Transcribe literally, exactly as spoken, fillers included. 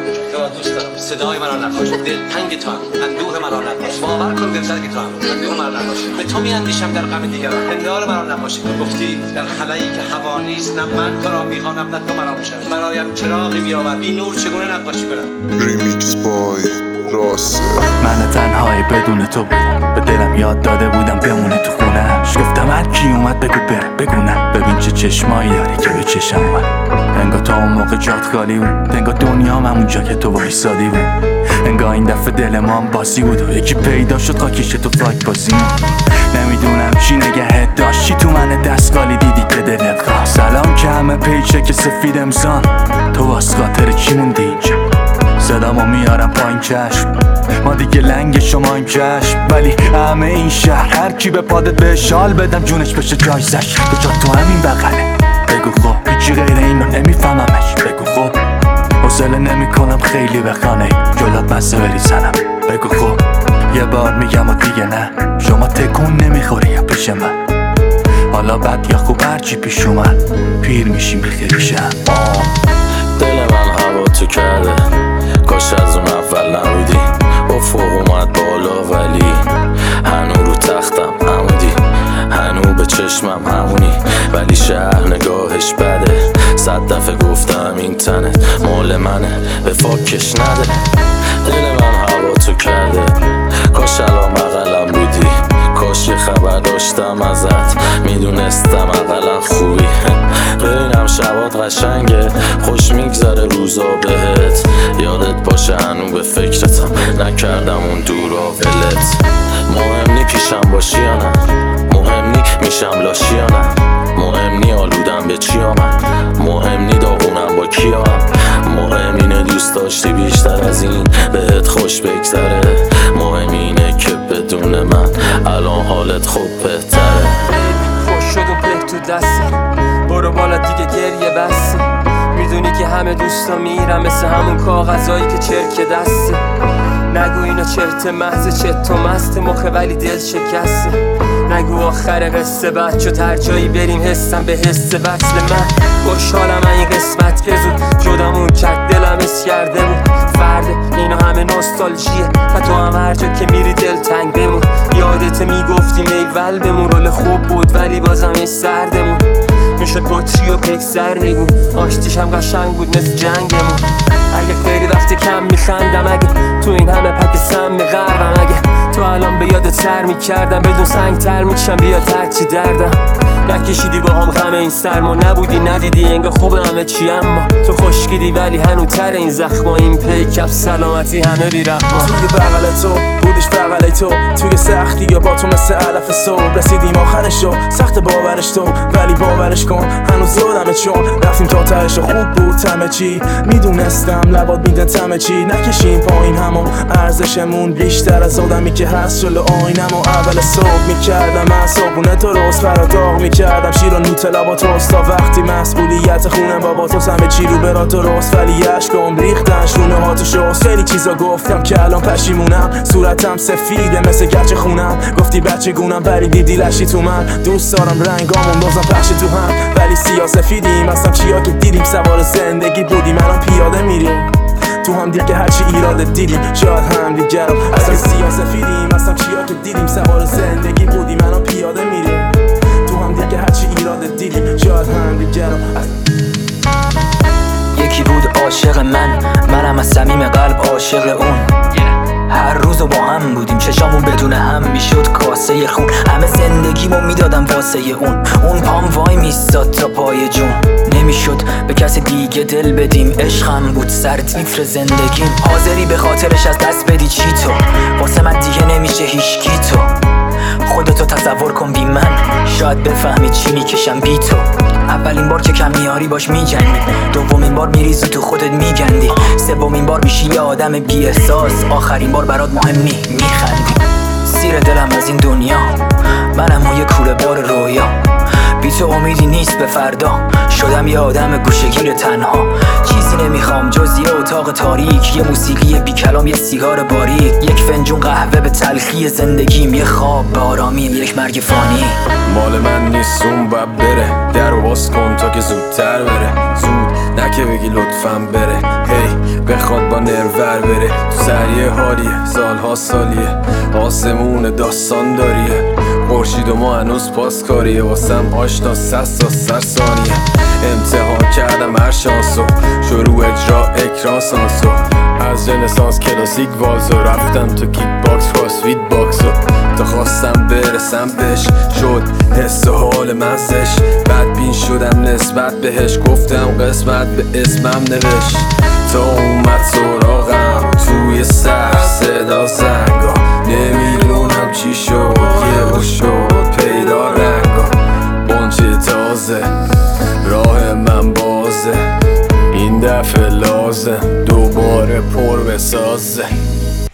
یا دوست دارم صدای مرا نکش، دلتنگ تو هم، اندوه مرا نکش، باور کن دلتنگ تو هم، اندوه مرا نکش. به تو میاندیشم در غم دیگران، پندار مرا نکش. گفتی در خلایی که هوا نیست، نه من تو را میخوانم نه تو مرا میشنوی. برایم چراغی بیاور، بی نور چگونه نقاشی کنم. ریمیکس بای راسه. من تنهایی بدون تو بودم، به دلم یاد داده بودم بمونه تو خونه‌اش. گفتم هر کی اومد بگو بره، بگو نه. ببین چه چشمایی داری که به چشم اومد. انگار تا اون موقع جات خالی بود، انگار دنیام همونجا که تو وایسادی بود. انگار این دفعه دل ما هم باسی بود و یکی پیدا شد خاکش تو فاک بازی. نمیدونم چی نگهت داشت، چی تو من دستگالی دیدی که دلت خواست. سلام که همه پیچه که سفید امسان، تو واس خاطر چی موندی اینجا؟ صدامو میارم پایین چشم، ما دیگه لنگ شماییم چشم. ولی همه این شهر هر کی به پادت به شال بدم جونش بشه جایزش. تو جا تو همین بغله، بگو خب هیچی غیر اینو نمیفهممش. بگو خب حوصله نمی کنم خیلی بخانه جلات بسته بری سنم. بگو خب یه بار میگم و دیگه نه، شما تکون نمیخوری یا پیش من. حالا بد یا خوب هرچی پیش اومد، پیر میشیم خیلی شم. دل من هوا تو کرده، کاش از اون اول نبودی. افق اومد بالا ولی هنو رو تختم همونی، هنو به چشمم همونی. ولی شهر نگاهش بده، صد دفعه گفتم این تنت مال منه، به فاکش نده. دل من هوا تو کرده، کاش الان بغلم بودی. کاش یه خبر داشتم ازت، میدونستم اقلا خوبی. غیرم شبات قشنگه، خوش میگذره روزا بهت. یادت باشه هنو به فکرتم، نکردم اون دورا ولت. مهم نی پیشم باشی یا نه، مهم نی میشم لاشی یا نه، مهم نی آلودم به چی آمد، مهم نی داغونم با کی آمد. مهم اینه دوست داشتی بیشتر از این بهت خوش بگذره. مهم اینه که بدون من الان حالت خوب بهتره. خوش شد اون په تو دسته، برو بالا دیگه گریه بسته. میدونی که همه دوستا میرم مثل همون کاغذایی که چرک دسته. نگو اینا چرت محض چت و مست مخه ولی دل شکسته. نگو آخر قصه بچه هر جایی بریم حسم به حس وصل من. خوشحالم این قسمت که زود جدامون کرد، دلم اس کرده بود فرده. اینا همه نوستالژیه و تو هم هر جا که میری دل تنگ بمون. یادت میگفتیم ایول بمون، رول خوب بود ولی بازم این سردمون. میشد بطری و پکسر نگون، آشتیش هم قشنگ بود مثل جنگمون. اگه خیلی وقت کم میخندم، اگه تو این همه پک سم میغربم، اگه تو الان به یادت سر میکردم بدون سنگ تر میکشم بیا ترچی دردم. نکشیدی با هم غم این سرما، نبودی ندیدی انگار خوب همه چی. اما تو خشکیدی ولی هنو تر این زخما، این پیکب سلامتی همه بی رحما. توی بغل تو بودش بغل تو، توی سختی یا با تو مثل علف صبح. رسیدیم آخرشو سخت باورش تو، ولی باورش کن هنوز یادمه چون رفتیم تا تهش. خوب بود همه چی، میدونستم لبات میدن همه چی. نکشیم پایین همون ارزشمون بیشتر از آدمی که هست جلو آینم. و اول صبح میکردم من صابونه تو روز فراتاق میکردم شیر و نوتلا با توست، تا وقتی مسئولیت خونه بابا تو همه چی رو برا تو رست. ولی عشقم ریختن شونه ها تو شست. خیلی چیزا گفتم که الان پشیمونم، صورتم سفیده مثل گچ خونم. گفتی بچه گونم ولی دیدی لشی تو من. دوست دارم رنگامون بازم پخش تو هم، ولی سیاه سفیدیم. اصلا چیا که دیدیم سوار زندگی بودیم، الان پیاده میریم تو هم دیگه هرچی ایراد دیدیم. شاید هم دیگه رو اصلا سیاه سفیدیم. اصلا چیا که دیدیم سوار زندگی بودیم، الان پیاده میریم تو هم دیگه هرچی ایراد دیدیم. شاید هم دیگه رو یکی بود عاشق من، منم از صمیم قلب عاشق اون. هر روزو با هم بودیم، چشامون بدون هم میشد کاسه خون. همه زندگیمو میدادم واسه اون، اون پام وای میستاد تا پای جون. نمیشد به کسی دیگه دل بدیم، عشقم بود سر تیتر زندگیم. حاضری به خاطرش از دست بدی چی تو؟ واسه من دیگه نمیشه هیچکی تو. خودتو تصور کن بی من، شاید بفهمی چی میکشم بی تو. اولین بار که کم میاری باش میجنگی، دومین بار میریزی تو خودت میگندی، سومین بار میشی یه آدم بی احساس، آخرین بار برات مهم نی میخندی. سیر دلم از این دنیا، منم و یه کوره بار رویا. بی تو امیدی نیست به فردا، شدم یه آدم گوشه‌گیر تنها. چیزی نمیخوام جز یه اتاق تاریک، یه موسیقی بی کلام، یه سیگار باریک، یک فنجون قهوه به تلخی زندگیم، یه خواب به آرامیم، یک مرگ فانی. مال من نیست اون بب بره، در و باز کن تا که زودتر بره. زود که بگی لطفم بره هی بخواد با نرور بره تو سریع حالیه سالها سالیه آسمون داستان داریه خورشید و ما هنوز پاسکاریه واسم آشنا سست تا سر ثانیه امتحان کردم هر شانسو شروع اجرا اکران سانسو از رنسانس کلاسیک والزو رفتم تو کیک باکس کراسفیت باکسو تا خواستم برسم بهش شد حس و حال مزش بدبین شدم نسبت بهش گفتم قسمت به اسمم نوشت تا اومد سراغم توی سر صدا زنگا نمیدونم چی شد یه شد پیدا رنگا بانچه تازه راه من بازه این دفعه لازم دوباره پر بسازه